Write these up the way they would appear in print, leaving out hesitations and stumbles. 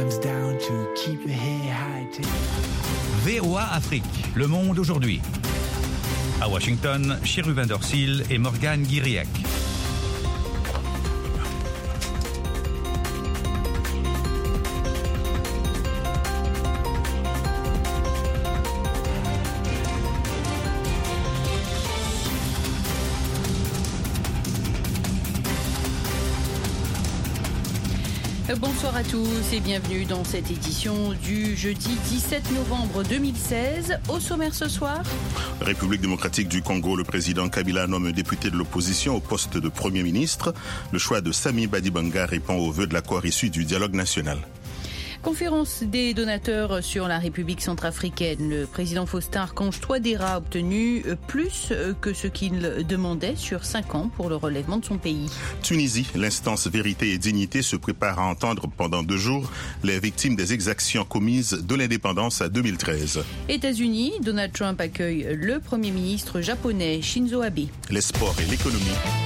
VOA Afrique, le monde aujourd'hui. À Washington, Chérubin Dorsil et Morgane Guiriac. Bonsoir à tous et bienvenue dans cette édition du jeudi 17 novembre 2016. Au sommaire ce soir. République démocratique du Congo, le président Kabila nomme un député de l'opposition au poste de Premier ministre. Le choix de Sami Badibanga répond aux vœux de l'accord issu du dialogue national. Conférence des donateurs sur la République centrafricaine. Le président Faustin Archange Touadéra a obtenu plus que ce qu'il demandait sur 5 ans pour le relèvement de son pays. Tunisie, l'instance Vérité et Dignité se prépare à entendre pendant 2 jours les victimes des exactions commises de l'indépendance à 2013. États-Unis, Donald Trump accueille le Premier ministre japonais Shinzo Abe. Les sports et l'économie.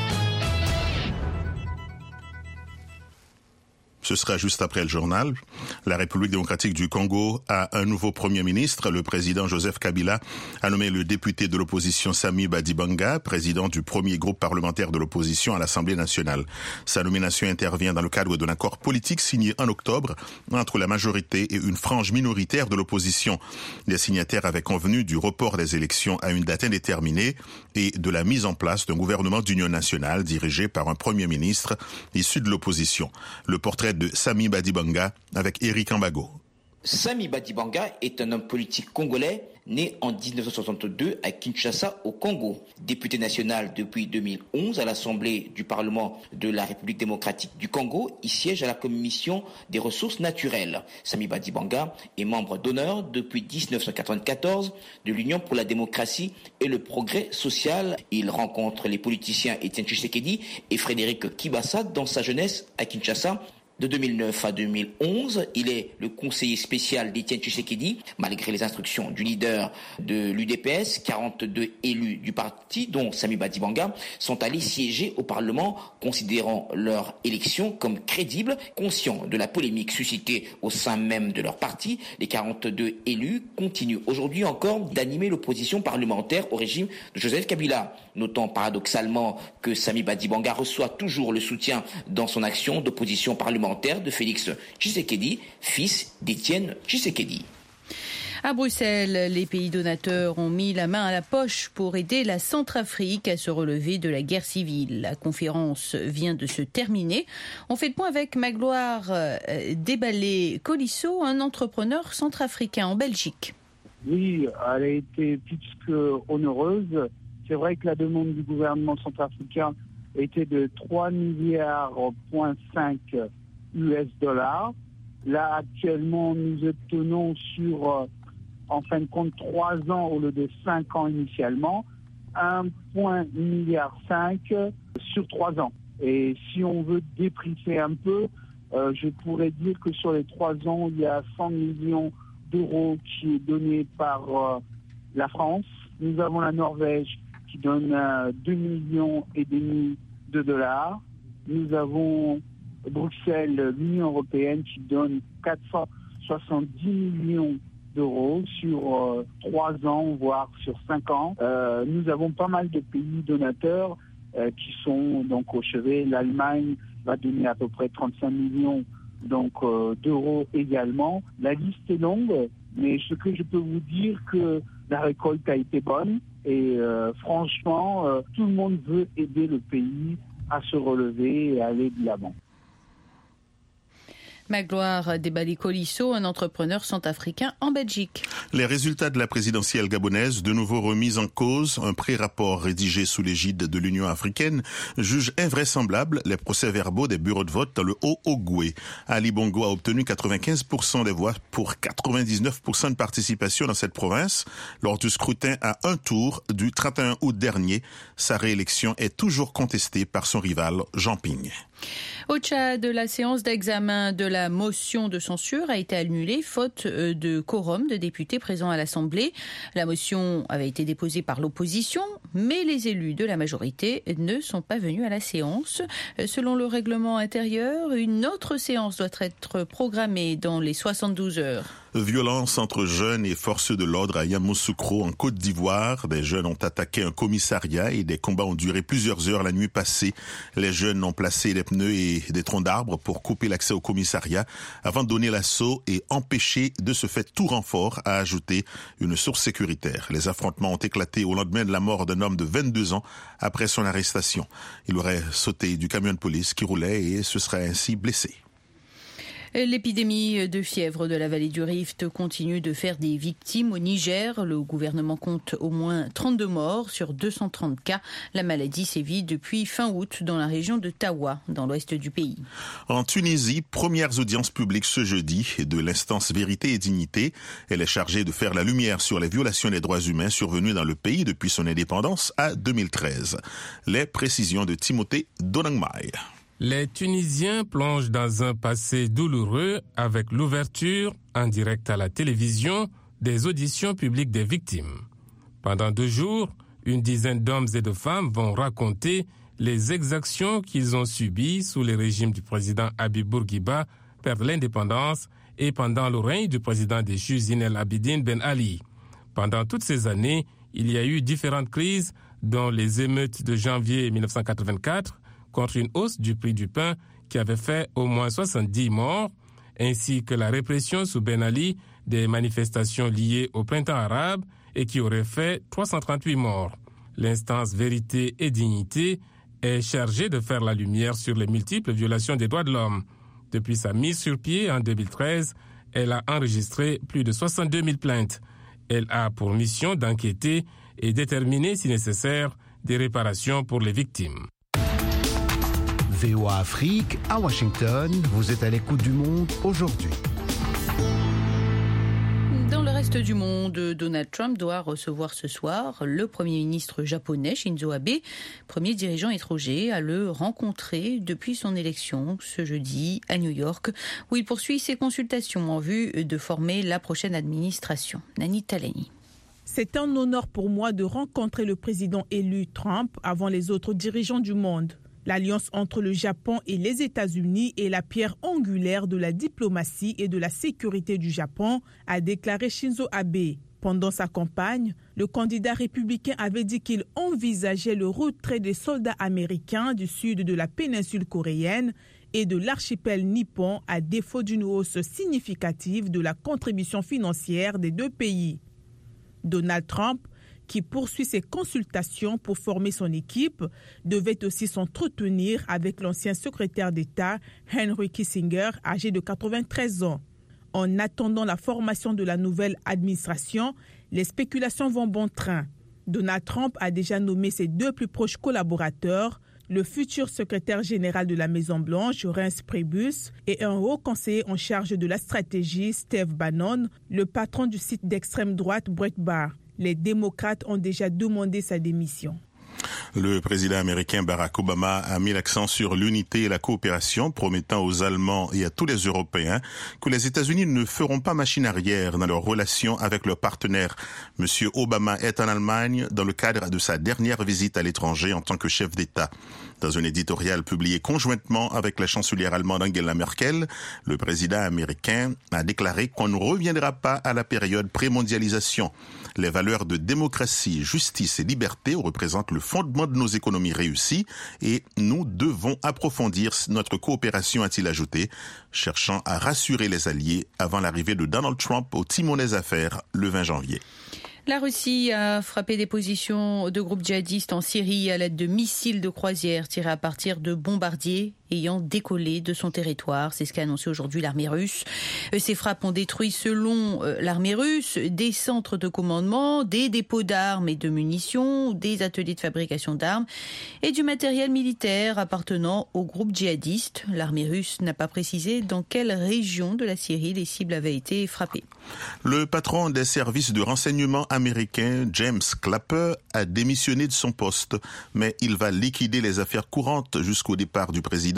Ce sera juste après le journal. La République démocratique du Congo a un nouveau Premier ministre. Le président Joseph Kabila a nommé le député de l'opposition Sami Badibanga, président du premier groupe parlementaire de l'opposition à l'Assemblée nationale. Sa nomination intervient dans le cadre d'un accord politique signé en octobre entre la majorité et une frange minoritaire de l'opposition. Les signataires avaient convenu du report des élections à une date indéterminée et de la mise en place d'un gouvernement d'union nationale dirigé par un Premier ministre issu de l'opposition. Le portrait de Sami Badibanga avec Éric Ambago. Sami Badibanga est un homme politique congolais né en 1962 à Kinshasa au Congo. Député national depuis 2011 à l'Assemblée du Parlement de la République démocratique du Congo, il siège à la Commission des ressources naturelles. Sami Badibanga est membre d'honneur depuis 1994 de l'Union pour la démocratie et le progrès social. Il rencontre les politiciens Étienne Tshisekedi et Frédéric Kibasa dans sa jeunesse à Kinshasa. De 2009 à 2011, il est le conseiller spécial d'Étienne Tshisekedi. Malgré les instructions du leader de l'UDPS, 42 élus du parti, dont Sami Badibanga, sont allés siéger au Parlement, considérant leur élection comme crédible. Conscients de la polémique suscitée au sein même de leur parti, les 42 élus continuent aujourd'hui encore d'animer l'opposition parlementaire au régime de Joseph Kabila. Notant paradoxalement que Sami Badibanga reçoit toujours le soutien dans son action d'opposition parlementaire de Félix Tshisekedi, fils d'Étienne Tshisekedi. À Bruxelles, les pays donateurs ont mis la main à la poche pour aider la Centrafrique à se relever de la guerre civile. La conférence vient de se terminer. On fait le point avec Magloire Deballé-Colisso, un entrepreneur centrafricain en Belgique. Oui, elle a été plus que onéreuse. C'est vrai que la demande du gouvernement centrafricain était de 3,5 milliards US dollars. Là, actuellement, nous obtenons sur, en fin de compte, 3 ans au lieu de 5 ans initialement, 1,5 milliard sur 3 ans. Et si on veut déprimer un peu, je pourrais dire que sur les 3 ans, il y a 100 millions d'euros qui est donné par la France. Nous avons la Norvège qui donne 2,5 millions de dollars. Nous avons Bruxelles, l'Union européenne qui donne 470 millions d'euros sur 3 ans, voire sur 5 ans. Nous avons pas mal de pays donateurs qui sont donc au chevet. L'Allemagne va donner à peu près 35 millions d'euros également. La liste est longue, mais ce que je peux vous dire que la récolte a été bonne et franchement, tout le monde veut aider le pays à se relever et à aller de l'avant. Magloire Deballé-Colisso, un entrepreneur centrafricain en Belgique. Les résultats de la présidentielle gabonaise, de nouveau remis en cause. Un pré-rapport rédigé sous l'égide de l'Union africaine juge invraisemblable les procès-verbaux des bureaux de vote dans le Haut-Ogooué. Ali Bongo a obtenu 95% des voix pour 99% de participation dans cette province. Lors du scrutin à un tour du 31 août dernier, sa réélection est toujours contestée par son rival Jean Ping. Au Tchad, la séance d'examen de la motion de censure a été annulée faute de quorum de députés présents à l'Assemblée. La motion avait été déposée par l'opposition, mais les élus de la majorité ne sont pas venus à la séance. Selon le règlement intérieur, une autre séance doit être programmée dans les 72 heures. Violence entre jeunes et forces de l'ordre à Yamoussoukro en Côte d'Ivoire. Des jeunes ont attaqué un commissariat et des combats ont duré plusieurs heures la nuit passée. Les jeunes ont placé des pneus et des troncs d'arbres pour couper l'accès au commissariat avant de donner l'assaut et empêcher de ce fait tout renfort, a ajouté une source sécuritaire. Les affrontements ont éclaté au lendemain de la mort d'un homme de 22 ans après son arrestation. Il aurait sauté du camion de police qui roulait et se serait ainsi blessé. L'épidémie de fièvre de la vallée du Rift continue de faire des victimes au Niger. Le gouvernement compte au moins 32 morts sur 230 cas. La maladie sévit depuis fin août dans la région de Tawa, dans l'ouest du pays. En Tunisie, premières audiences publiques ce jeudi de l'instance Vérité et Dignité. Elle est chargée de faire la lumière sur les violations des droits humains survenues dans le pays depuis son indépendance à 2013. Les précisions de Timothée Donangmai. Les Tunisiens plongent dans un passé douloureux avec l'ouverture, en direct à la télévision, des auditions publiques des victimes. Pendant 2 jours, une dizaine d'hommes et de femmes vont raconter les exactions qu'ils ont subies sous le régime du président Habib Bourguiba, père de l'indépendance, et pendant le règne du président déchu Zine El Abidine Ben Ali. Pendant toutes ces années, il y a eu différentes crises, dont les émeutes de janvier 1984, contre une hausse du prix du pain qui avait fait au moins 70 morts, ainsi que la répression sous Ben Ali des manifestations liées au printemps arabe et qui aurait fait 338 morts. L'instance Vérité et Dignité est chargée de faire la lumière sur les multiples violations des droits de l'homme. Depuis sa mise sur pied en 2013, elle a enregistré plus de 62 000 plaintes. Elle a pour mission d'enquêter et déterminer, si nécessaire, des réparations pour les victimes. VOA Afrique, à Washington, vous êtes à l'écoute du monde aujourd'hui. Dans le reste du monde, Donald Trump doit recevoir ce soir le Premier ministre japonais Shinzo Abe, premier dirigeant étranger à le rencontrer depuis son élection ce jeudi à New York, où il poursuit ses consultations en vue de former la prochaine administration. Nani Taleni. C'est un honneur pour moi de rencontrer le président élu Trump avant les autres dirigeants du monde. L'alliance entre le Japon et les États-Unis est la pierre angulaire de la diplomatie et de la sécurité du Japon, a déclaré Shinzo Abe. Pendant sa campagne, le candidat républicain avait dit qu'il envisageait le retrait des soldats américains du sud de la péninsule coréenne et de l'archipel nippon à défaut d'une hausse significative de la contribution financière des 2 pays. Donald Trump, qui poursuit ses consultations pour former son équipe, devait aussi s'entretenir avec l'ancien secrétaire d'État Henry Kissinger, âgé de 93 ans. En attendant la formation de la nouvelle administration, les spéculations vont bon train. Donald Trump a déjà nommé ses 2 plus proches collaborateurs, le futur secrétaire général de la Maison-Blanche, Reince Priebus, et un haut conseiller en charge de la stratégie, Steve Bannon, le patron du site d'extrême droite Breitbart. Les démocrates ont déjà demandé sa démission. Le président américain Barack Obama a mis l'accent sur l'unité et la coopération, promettant aux Allemands et à tous les Européens que les États-Unis ne feront pas machine arrière dans leurs relations avec leurs partenaires. Monsieur Obama est en Allemagne dans le cadre de sa dernière visite à l'étranger en tant que chef d'État. Dans un éditorial publié conjointement avec la chancelière allemande Angela Merkel, le président américain a déclaré qu'on ne reviendra pas à la période pré-mondialisation. Les valeurs de démocratie, justice et liberté représentent le fondement de nos économies réussies et nous devons approfondir notre coopération, a-t-il ajouté, cherchant à rassurer les alliés avant l'arrivée de Donald Trump au timon des affaires le 20 janvier. La Russie a frappé des positions de groupes djihadistes en Syrie à l'aide de missiles de croisière tirés à partir de bombardiers ayant décollé de son territoire. C'est ce qu'a annoncé aujourd'hui l'armée russe. Ces frappes ont détruit, selon l'armée russe, des centres de commandement, des dépôts d'armes et de munitions, des ateliers de fabrication d'armes et du matériel militaire appartenant au groupe djihadiste. L'armée russe n'a pas précisé dans quelle région de la Syrie les cibles avaient été frappées. Le patron des services de renseignement américain, James Clapper, a démissionné de son poste, mais il va liquider les affaires courantes jusqu'au départ du président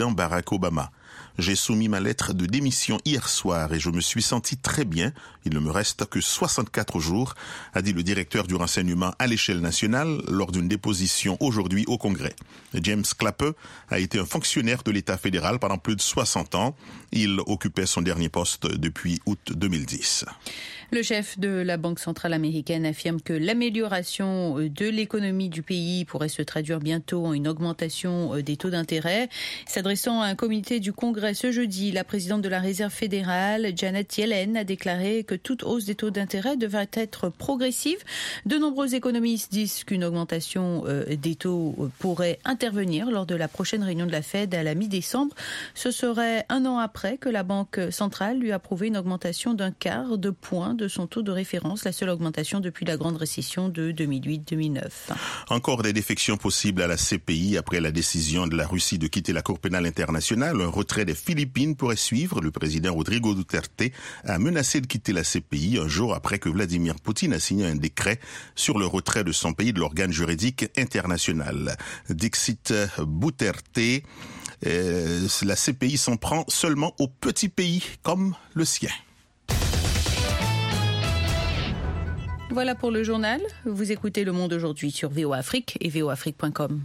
président Barack Obama. J'ai soumis ma lettre de démission hier soir et je me suis senti très bien. Il ne me reste que 64 jours, a dit le directeur du renseignement à l'échelle nationale lors d'une déposition aujourd'hui au Congrès. James Clapper a été un fonctionnaire de l'État fédéral pendant plus de 60 ans. Il occupait son dernier poste depuis août 2010. Le chef de la Banque centrale américaine affirme que l'amélioration de l'économie du pays pourrait se traduire bientôt en une augmentation des taux d'intérêt. S'adressant à un comité du Congrès ce jeudi, la présidente de la Réserve fédérale, Janet Yellen, a déclaré que toute hausse des taux d'intérêt devrait être progressive. De nombreux économistes disent qu'une augmentation des taux pourrait intervenir lors de la prochaine réunion de la Fed à la mi-décembre. Ce serait un an après que la Banque centrale lui a approuvé une augmentation d'1/4 de point de son taux de référence, la seule augmentation depuis la grande récession de 2008-2009. Encore des défections possibles à la CPI après la décision de la Russie de quitter la Cour pénale internationale. Un retrait des Philippines pourrait suivre. Le président Rodrigo Duterte a menacé de quitter la CPI un jour après que Vladimir Poutine a signé un décret sur le retrait de son pays de l'organe juridique international. Dixit Duterte, la CPI s'en prend seulement aux petits pays comme le sien. Voilà pour le journal. Vous écoutez Le Monde aujourd'hui sur VOA Afrique et voafrique.com.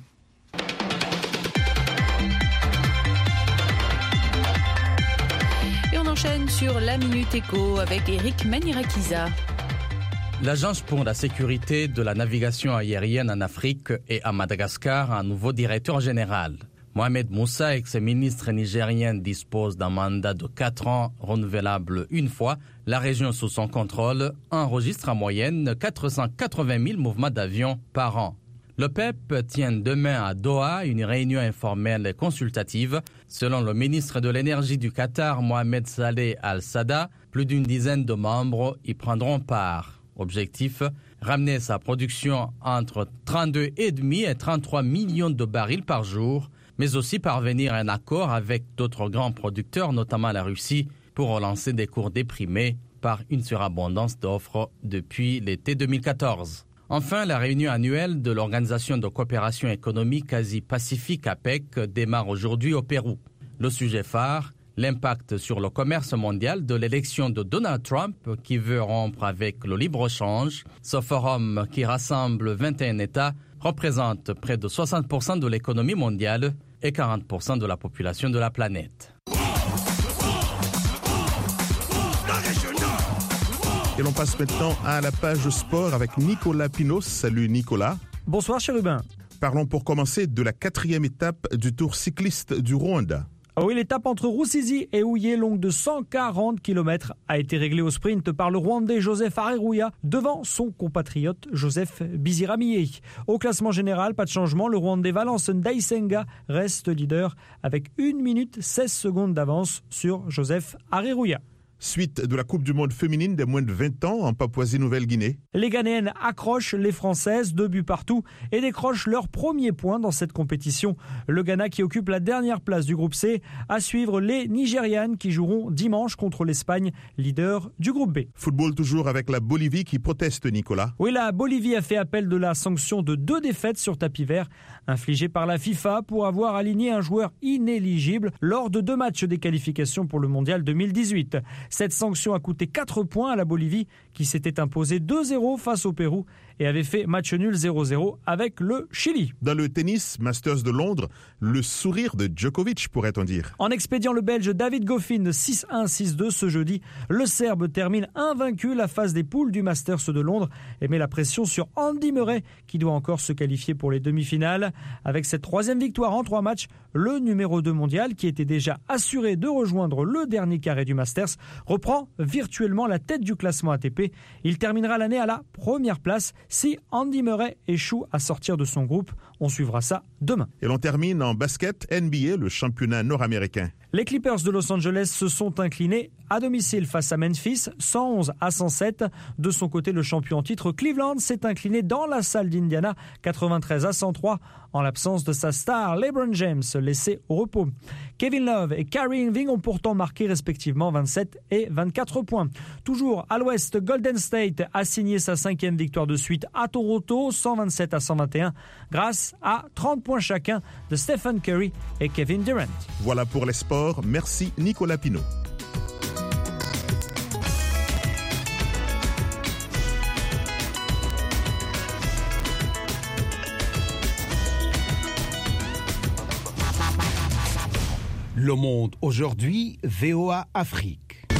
Et on enchaîne sur la Minute Éco avec Eric Manirakiza. L'Agence pour la sécurité de la navigation aérienne en Afrique et à Madagascar a un nouveau directeur général. Mohamed Moussa, ex-ministre nigérien, dispose d'un mandat de 4 ans renouvelable une fois. La région sous son contrôle enregistre en moyenne 480 000 mouvements d'avions par an. Le PEP tient demain à Doha une réunion informelle et consultative. Selon le ministre de l'Énergie du Qatar, Mohamed Saleh Al-Sada, plus d'une dizaine de membres y prendront part. Objectif, ramener sa production entre 32,5 et 33 millions de barils par jour, mais aussi parvenir à un accord avec d'autres grands producteurs, notamment la Russie, pour relancer des cours déprimés par une surabondance d'offres depuis l'été 2014. Enfin, la réunion annuelle de l'Organisation de coopération économique Asie-Pacifique APEC démarre aujourd'hui au Pérou. Le sujet phare, l'impact sur le commerce mondial de l'élection de Donald Trump qui veut rompre avec le libre-échange. Ce forum qui rassemble 21 États représente près de 60% de l'économie mondiale et 40% de la population de la planète. Et l'on passe maintenant à la page sport avec Nicolas Pinos. Salut Nicolas. Bonsoir Chérubin. Parlons pour commencer de la 4e étape du Tour cycliste du Rwanda. Oui, l'étape entre Rusizi et Huye, longue de 140 km, a été réglée au sprint par le Rwandais Joseph Areruya devant son compatriote Joseph Biziramiye. Au classement général, pas de changement, le Rwandais Valence Ndayisenga reste leader avec 1 minute 16 secondes d'avance sur Joseph Areruya. Suite de la Coupe du Monde féminine des moins de 20 ans en Papouasie-Nouvelle-Guinée. Les Ghanéennes accrochent les Françaises, 2 buts partout, et décrochent leur premier point dans cette compétition. Le Ghana qui occupe la dernière place du groupe C, à suivre les Nigérianes qui joueront dimanche contre l'Espagne, leader du groupe B. Football toujours avec la Bolivie qui proteste, Nicolas. Oui, la Bolivie a fait appel de la sanction de 2 défaites sur tapis vert, infligée par la FIFA pour avoir aligné un joueur inéligible lors de 2 matchs des qualifications pour le Mondial 2018. Cette sanction a coûté 4 points à la Bolivie qui s'était imposée 2-0 face au Pérou et avait fait match nul 0-0 avec le Chili. Dans le tennis, Masters de Londres, le sourire de Djokovic, pourrait-on dire. En expédiant le Belge David Goffin 6-1, 6-2 ce jeudi, le Serbe termine invaincu la phase des poules du Masters de Londres et met la pression sur Andy Murray qui doit encore se qualifier pour les demi-finales. Avec cette 3e victoire en 3 matchs, le numéro 2 mondial qui était déjà assuré de rejoindre le dernier carré du Masters reprend virtuellement la tête du classement ATP. Il terminera l'année à la première place si Andy Murray échoue à sortir de son groupe. On suivra ça demain. Et l'on termine en basket NBA, le championnat nord-américain. Les Clippers de Los Angeles se sont inclinés à domicile face à Memphis, 111-107. De son côté, le champion en titre Cleveland s'est incliné dans la salle d'Indiana, 93-103, en l'absence de sa star LeBron James, laissé au repos. Kevin Love et Kyrie Irving ont pourtant marqué respectivement 27 et 24 points. Toujours à l'ouest, Golden State a signé sa 5e victoire de suite à Toronto, 127-121, grâce à 30 points chacun de Stephen Curry et Kevin Durant. Voilà pour les sports. Merci Nicolas Pinault. Le Monde aujourd'hui, VOA Afrique.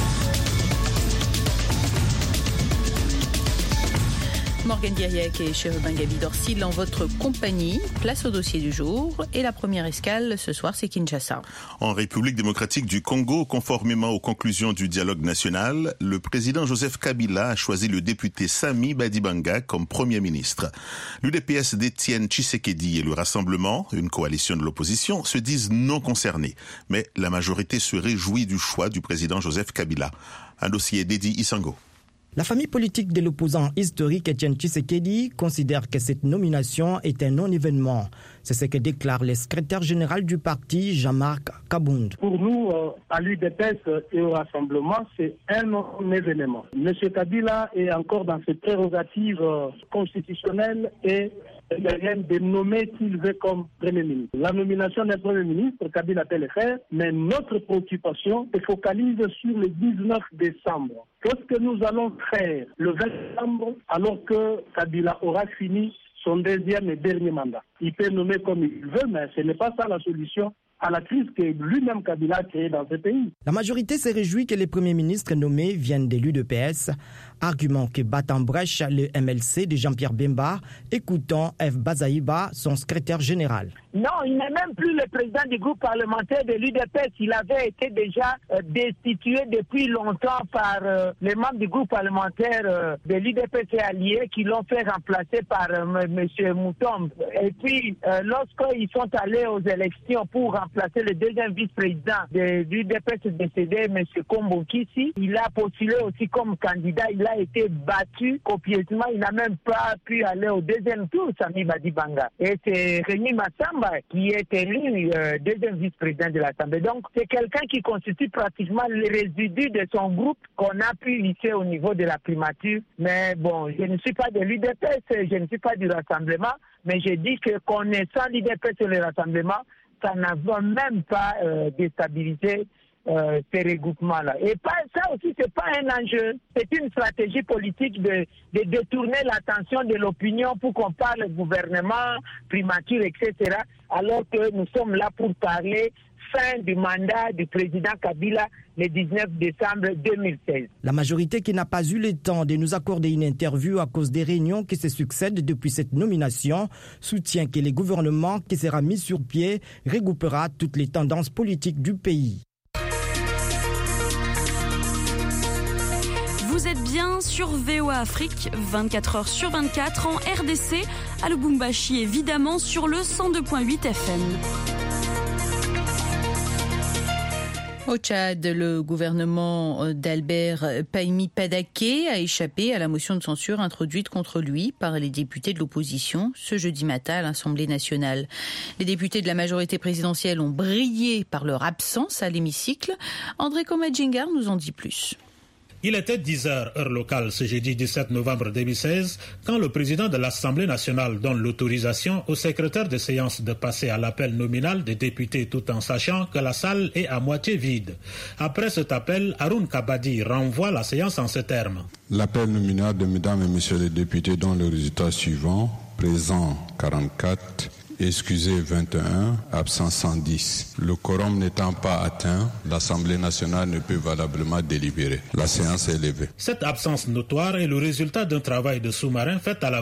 Morgane Guiriac et Chérubin Gaby-Dorsil en votre compagnie. Place au dossier du jour. Et la première escale ce soir, c'est Kinshasa. En République démocratique du Congo, conformément aux conclusions du dialogue national, le président Joseph Kabila a choisi le député Sami Badibanga comme Premier ministre. L'UDPS d'Étienne Tshisekedi et le Rassemblement, une coalition de l'opposition, se disent non concernés. Mais la majorité se réjouit du choix du président Joseph Kabila. Un dossier d'Edi Isango. La famille politique de l'opposant historique Étienne Tshisekedi considère que cette nomination est un non-événement. C'est ce que déclare le secrétaire général du parti, Jean-Marc Kabound. Pour nous, à l'UDPS et au Rassemblement, c'est un non-événement. M. Kabila est encore dans ses prérogatives constitutionnelles et il n'y a rien de nommé qu'il veut comme Premier ministre. La nomination d'un Premier ministre, Kabila peut le faire, mais notre préoccupation se focalise sur le 19 décembre. Qu'est-ce que nous allons faire le 20 décembre alors que Kabila aura fini son deuxième et dernier mandat? Il peut nommer comme il veut, mais ce n'est pas ça la solution à la crise que lui-même Kabila a créée dans ce pays. La majorité se réjouit que les premiers ministres nommés viennent de l'UDPS, argument que bat en brèche le MLC de Jean-Pierre Bemba. Écoutons F. Bazaïba, son secrétaire général. Non, il n'est même plus le président du groupe parlementaire de l'UDPS. Il avait été déjà destitué depuis longtemps par les membres du groupe parlementaire de l'UDPS et alliés qui l'ont fait remplacer par M. Moutombe. Et puis, lorsqu'ils sont allés aux élections pour remplacer le deuxième vice-président de l'UDPS décédé, M. Kombo Kisi, il a postulé aussi comme candidat. Il a été battu copieusement. Il n'a même pas pu aller au deuxième tour, Sami Badibanga. Et c'est Rémi Massamba qui est élu deuxième vice-président de l'Assemblée. Donc, c'est quelqu'un qui constitue pratiquement le résidu de son groupe qu'on a pu lisser au niveau de la primature. Mais bon, je ne suis pas de l'UDPS, je ne suis pas du Rassemblement, mais je dis que connaissant l'UDPS et le Rassemblement, ça n'a même pas déstabilisé ces regroupements-là. Et ça aussi, c'est pas un enjeu. C'est une stratégie politique de détourner l'attention de l'opinion pour qu'on parle gouvernement, primature, etc. Alors que nous sommes là pour parler fin du mandat du président Kabila le 19 décembre 2016. La majorité qui n'a pas eu le temps de nous accorder une interview à cause des réunions qui se succèdent depuis cette nomination soutient que le gouvernement qui sera mis sur pied regroupera toutes les tendances politiques du pays. Vous êtes bien sur VOA Afrique, 24 heures sur 24 en RDC, à Lubumbashi évidemment sur le 102.8 FM. Au Tchad, le gouvernement d'Albert Pahimi Padaké a échappé à la motion de censure introduite contre lui par les députés de l'opposition ce jeudi matin à l'Assemblée nationale. Les députés de la majorité présidentielle ont brillé par leur absence à l'hémicycle. André Komadjingar nous en dit plus. Il était 10h, heure locale, ce jeudi 17 novembre 2016, quand le président de l'Assemblée nationale donne l'autorisation au secrétaire de séance de passer à l'appel nominal des députés tout en sachant que la salle est à moitié vide. Après cet appel, Haroun Kabadi renvoie la séance en ces termes. L'appel nominal de mesdames et messieurs les députés dont le résultat suivant, présent 44, excusé 21, absent 110. Le quorum n'étant pas atteint, l'Assemblée nationale ne peut valablement délibérer. La séance est levée. Cette absence notoire est le résultat d'un travail de sous-marin fait à la veille.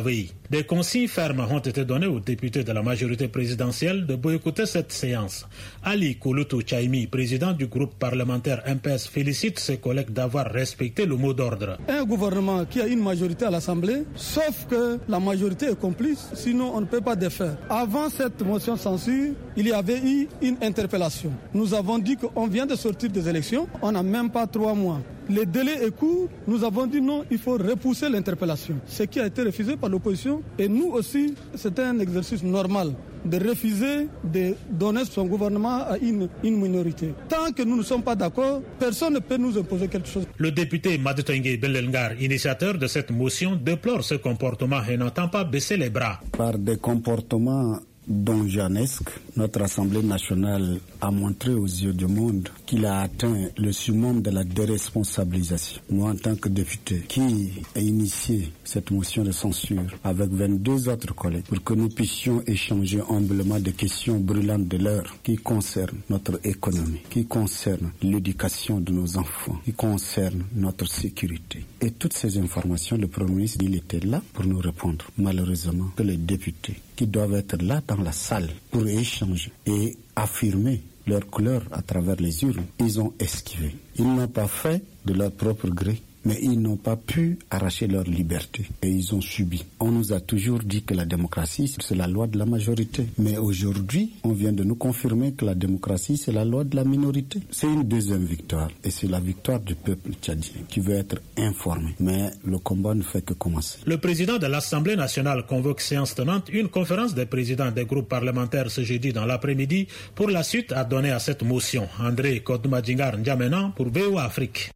Des consignes fermes ont été données aux députés de la majorité présidentielle de boycotter cette séance. Ali Kouloutou Chaimi, président du groupe parlementaire MPS, félicite ses collègues d'avoir respecté le mot d'ordre. Un gouvernement qui a une majorité à l'Assemblée, sauf que la majorité est complice, sinon on ne peut pas défaire. Avant cette motion de censure, il y avait eu une interpellation. Nous avons dit qu'on vient de sortir des élections, on n'a même pas 3 mois. Le délai est court, nous avons dit non, il faut repousser l'interpellation. Ce qui a été refusé par l'opposition, et nous aussi, c'était un exercice normal de refuser de donner son gouvernement à une minorité. Tant que nous ne sommes pas d'accord, personne ne peut nous imposer quelque chose. Le député Madutengue Belengar, initiateur de cette motion, déplore ce comportement et n'entend pas baisser les bras. Par des comportements donjanesque, notre Assemblée nationale a montré aux yeux du monde qu'il a atteint le summum de la déresponsabilisation. Moi, en tant que député qui a initié cette motion de censure avec 22 autres collègues pour que nous puissions échanger humblement des questions brûlantes de l'heure qui concernent notre économie, qui concernent l'éducation de nos enfants, qui concernent notre sécurité. Et toutes ces informations, le Premier ministre, il était là pour nous répondre. Malheureusement, que les députés qui doivent être là dans la salle pour échanger et affirmer leur couleur à travers les urnes, ils ont esquivé. Ils n'ont pas fait de leur propre gré, mais ils n'ont pas pu arracher leur liberté et ils ont subi. On nous a toujours dit que la démocratie, c'est la loi de la majorité. Mais aujourd'hui, on vient de nous confirmer que la démocratie, c'est la loi de la minorité. C'est une deuxième victoire et c'est la victoire du peuple tchadien qui veut être informé. Mais le combat ne fait que commencer. Le président de l'Assemblée nationale convoque séance tenante une conférence des présidents des groupes parlementaires ce jeudi dans l'après-midi pour la suite à donner à cette motion. André Kodmadjingar N'Djamena pour VOA Afrique.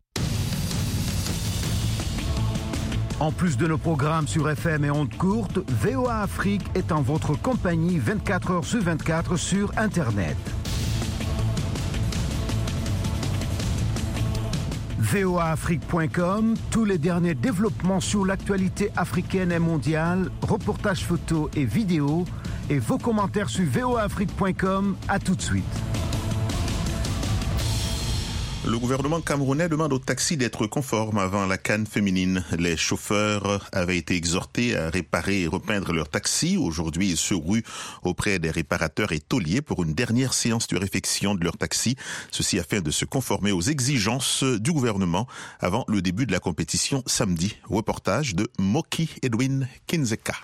En plus de nos programmes sur FM et ondes courtes, VOA Afrique est en votre compagnie 24 heures sur 24 sur Internet. voaafrique.com, tous les derniers développements sur l'actualité africaine et mondiale, reportages photos et vidéos, et vos commentaires sur voaafrique.com. À tout de suite. Le gouvernement camerounais demande aux taxis d'être conformes avant la CAN féminine. Les chauffeurs avaient été exhortés à réparer et repeindre leurs taxis. Aujourd'hui, ils se ruent auprès des réparateurs et tauliers pour une dernière séance de réfection de leurs taxis. Ceci afin de se conformer aux exigences du gouvernement avant le début de la compétition samedi. Reportage de Moki Edwin Kinzeka.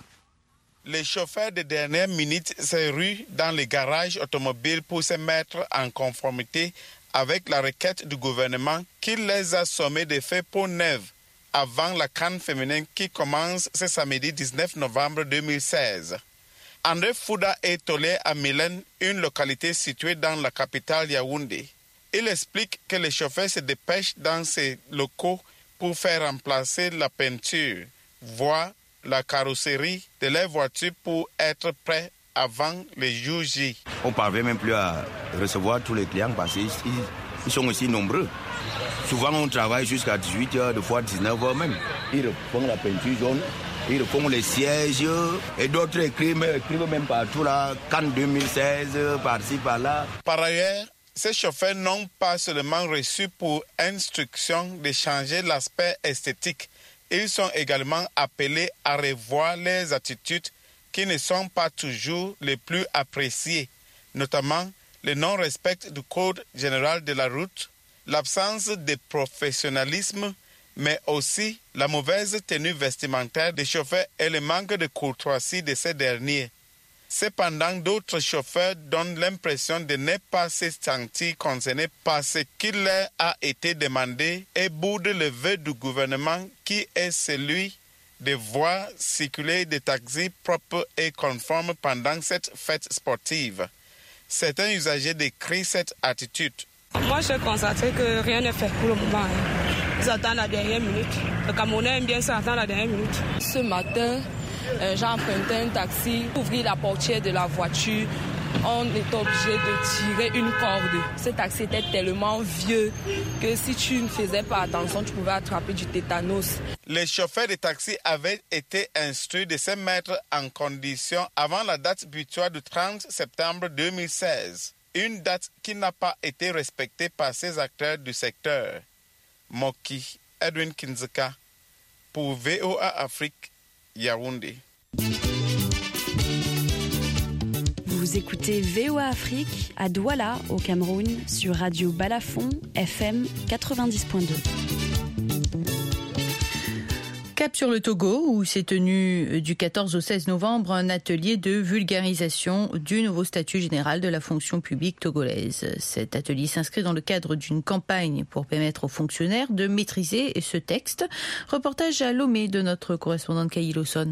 Les chauffeurs de dernière minute se ruent dans les garages automobiles pour se mettre en conformité avec la requête du gouvernement qui les a sommés de faire peau neuve avant la CAN féminine qui commence ce samedi 19 novembre 2016. André Fouda est taulier à Mylène, une localité située dans la capitale Yaoundé. Il explique que les chauffeurs se dépêchent dans ces locaux pour faire remplacer la peinture, voire la carrosserie de leurs voitures pour être prêts avant les jours J. On ne parvient même plus à recevoir tous les clients parce qu'ils sont aussi nombreux. Souvent, on travaille jusqu'à 18h, des fois 19h même. Ils font la peinture jaune, ils font les sièges et d'autres écrivent même partout là, CAN 2016, par-ci, par-là. Par ailleurs, ces chauffeurs n'ont pas seulement reçu pour instruction de changer l'aspect esthétique. Ils sont également appelés à revoir les attitudes qui ne sont pas toujours les plus appréciées, notamment le non-respect du Code général de la route, l'absence de professionnalisme, mais aussi la mauvaise tenue vestimentaire des chauffeurs et le manque de courtoisie de ces derniers. Cependant, d'autres chauffeurs donnent l'impression de ne pas se sentir concernés par ce qui leur a été demandé et boudent le vœu du gouvernement qui est celui de voir circuler des taxis propres et conformes pendant cette fête sportive. Certains usagers décrivent cette attitude. Moi, j'ai constaté que rien n'est fait pour le moment. Ils attendent la dernière minute. Le Camerounais aime bien ça, attend la dernière minute. Ce matin, j'ai emprunté un taxi, ouvrir la portière de la voiture. On est obligé de tirer une corde. Ce taxi était tellement vieux que si tu ne faisais pas attention, tu pouvais attraper du tétanos. Les chauffeurs de taxi avaient été instruits de se mettre en condition avant la date butoir du 30 septembre 2016. Une date qui n'a pas été respectée par ces acteurs du secteur. Moki Edwin Kinzeka pour VOA Afrique, Yaoundé. Vous écoutez VOA Afrique à Douala, au Cameroun, sur Radio Balafon, FM 90.2. Cap sur le Togo, où s'est tenu du 14 au 16 novembre un atelier de vulgarisation du nouveau statut général de la fonction publique togolaise. Cet atelier s'inscrit dans le cadre d'une campagne pour permettre aux fonctionnaires de maîtriser ce texte. Reportage à Lomé de notre correspondante Kaï Lawson.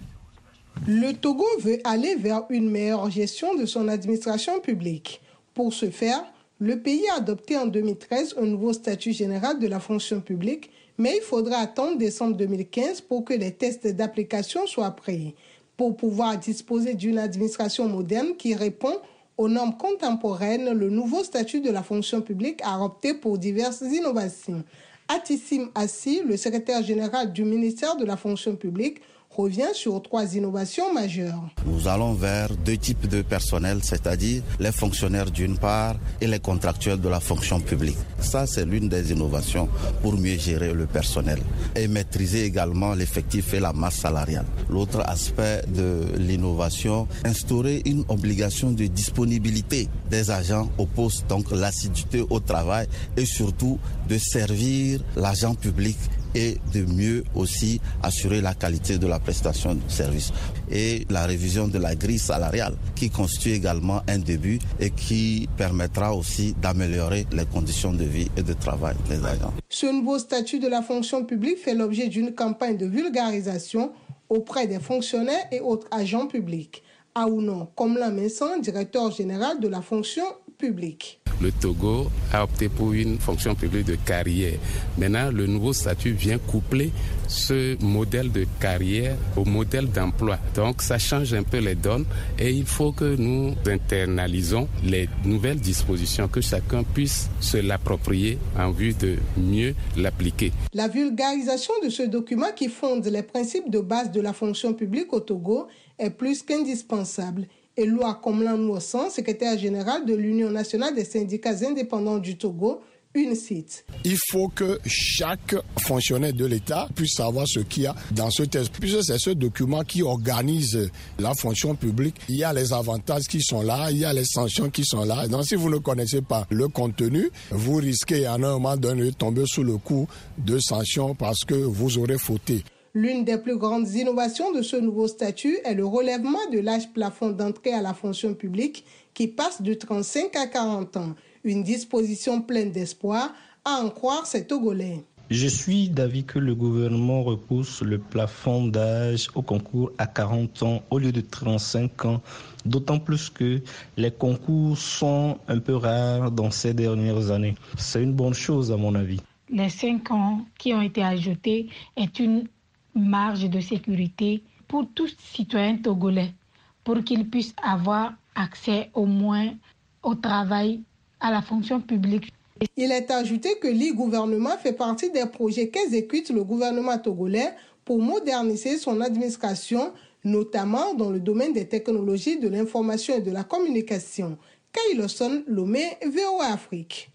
Le Togo veut aller vers une meilleure gestion de son administration publique. Pour ce faire, le pays a adopté en 2013 un nouveau statut général de la fonction publique, mais il faudra attendre décembre 2015 pour que les tests d'application soient prêts. Pour pouvoir disposer d'une administration moderne qui répond aux normes contemporaines, le nouveau statut de la fonction publique a opté pour diverses innovations. Atissim Assi, le secrétaire général du ministère de la fonction publique, revient sur 3 innovations majeures. Nous allons vers 2 types de personnel, c'est-à-dire les fonctionnaires d'une part et les contractuels de la fonction publique. Ça, c'est l'une des innovations pour mieux gérer le personnel et maîtriser également l'effectif et la masse salariale. L'autre aspect de l'innovation, instaurer une obligation de disponibilité des agents au poste, donc l'assiduité au travail et surtout de servir l'agent public et de mieux aussi assurer la qualité de la prestation de service. Et la révision de la grille salariale qui constitue également un début et qui permettra aussi d'améliorer les conditions de vie et de travail des agents. Ce nouveau statut de la fonction publique fait l'objet d'une campagne de vulgarisation auprès des fonctionnaires et autres agents publics. Aounon Komla-Messan, directeur général de la fonction publique. Le Togo a opté pour une fonction publique de carrière. Maintenant, le nouveau statut vient coupler ce modèle de carrière au modèle d'emploi. Donc, ça change un peu les donnes et il faut que nous internalisons les nouvelles dispositions, que chacun puisse se l'approprier en vue de mieux l'appliquer. La vulgarisation de ce document qui fonde les principes de base de la fonction publique au Togo est plus qu'indispensable. Éloi Komlan Nouassan, secrétaire général de l'Union nationale des syndicats indépendants du Togo, UNSIT. Il faut que chaque fonctionnaire de l'État puisse savoir ce qu'il y a dans ce texte. Puisque c'est ce document qui organise la fonction publique. Il y a les avantages qui sont là, il y a les sanctions qui sont là. Donc si vous ne connaissez pas le contenu, vous risquez à un moment donné de tomber sous le coup de sanctions parce que vous aurez fauté. L'une des plus grandes innovations de ce nouveau statut est le relèvement de l'âge plafond d'entrée à la fonction publique qui passe de 35 à 40 ans. Une disposition pleine d'espoir, à en croire ces Togolais. Je suis d'avis que le gouvernement repousse le plafond d'âge au concours à 40 ans au lieu de 35 ans, d'autant plus que les concours sont un peu rares dans ces dernières années. C'est une bonne chose à mon avis. Les 5 ans qui ont été ajoutés est une marge de sécurité pour tous citoyens togolais, pour qu'ils puissent avoir accès au moins au travail, à la fonction publique. Il est ajouté que l'e-gouvernement fait partie des projets qu'exécute le gouvernement togolais pour moderniser son administration, notamment dans le domaine des technologies de l'information et de la communication. Kaï Lawson, Lomé, VOA Afrique.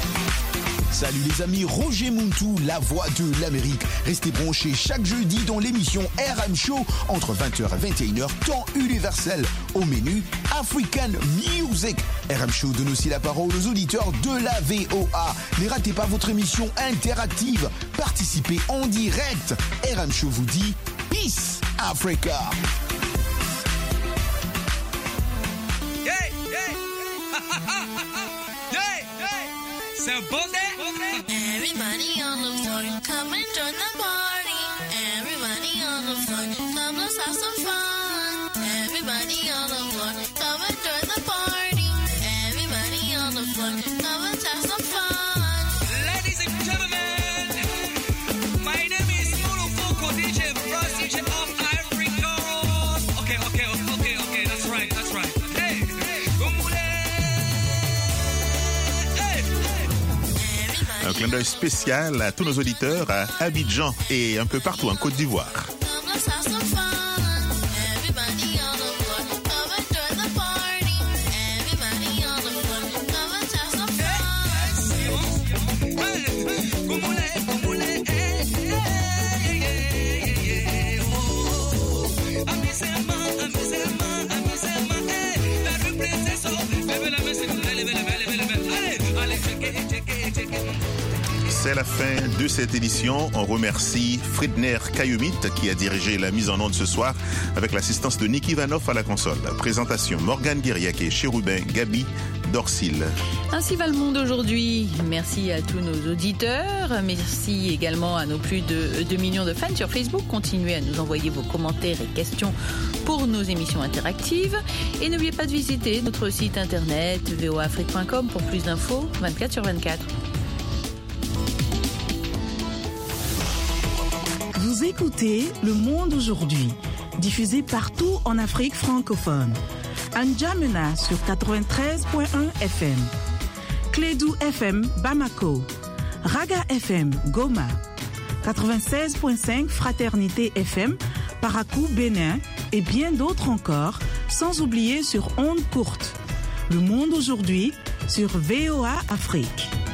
Salut les amis, Roger Muntu, la voix de l'Amérique. Restez branchés chaque jeudi dans l'émission RM Show entre 20h et 21h, temps universel. Au menu, African Music. RM Show donne aussi la parole aux auditeurs de la VOA. Ne ratez pas votre émission interactive. Participez en direct. RM Show vous dit Peace Africa. Yeah, yeah. Yeah, yeah. C'est un bon day. Everybody on the floor, come and join the party. Everybody on the floor, come let's have some fun. Everybody on the floor, come and join the party. Everybody on the floor, come and have some fun. Ladies and gentlemen, my name is Mulufoko DJ Brazil of Ivory Coast. Okay, that's right. Hey, Un clin d'œil spécial à tous nos auditeurs à Abidjan et un peu partout en Côte d'Ivoire. I'm c'est la fin de cette édition. On remercie Friedner Kayumit qui a dirigé la mise en onde ce soir avec l'assistance de Nick Ivanov à la console. Présentation Morgane Guériac et Chérubin Gabi Dorsil. Ainsi va le monde aujourd'hui. Merci à tous nos auditeurs. Merci également à nos plus de 2 millions de fans sur Facebook. Continuez à nous envoyer vos commentaires et questions pour nos émissions interactives. Et n'oubliez pas de visiter notre site internet voaafrique.com pour plus d'infos 24/24. Vous écoutez Le Monde aujourd'hui, diffusé partout en Afrique francophone. N'Djamena sur 93.1 FM, Clédou FM Bamako, Raga FM Goma, 96.5 Fraternité FM Parakou Bénin et bien d'autres encore, sans oublier sur ondes courtes. Le Monde aujourd'hui sur VOA Afrique.